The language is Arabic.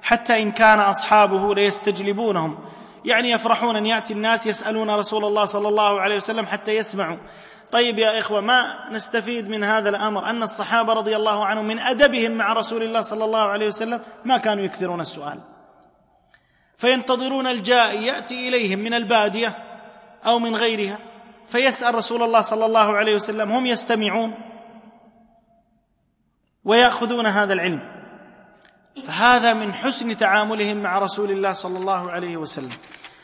حتى إن كان أصحابه ليستجلبونهم، يعني يفرحون أن يأتي الناس يسألون رسول الله صلى الله عليه وسلم حتى يسمعوا. طيب يا إخوة، ما نستفيد من هذا الأمر أن الصحابة رضي الله عنهم من أدبهم مع رسول الله صلى الله عليه وسلم ما كانوا يكثرون السؤال، فينتظرون الجائي يأتي إليهم من البادية أو من غيرها فيسأل رسول الله صلى الله عليه وسلم، هم يستمعون ويأخذون هذا العلم. فهذا من حسن تعاملهم مع رسول الله صلى الله عليه وسلم.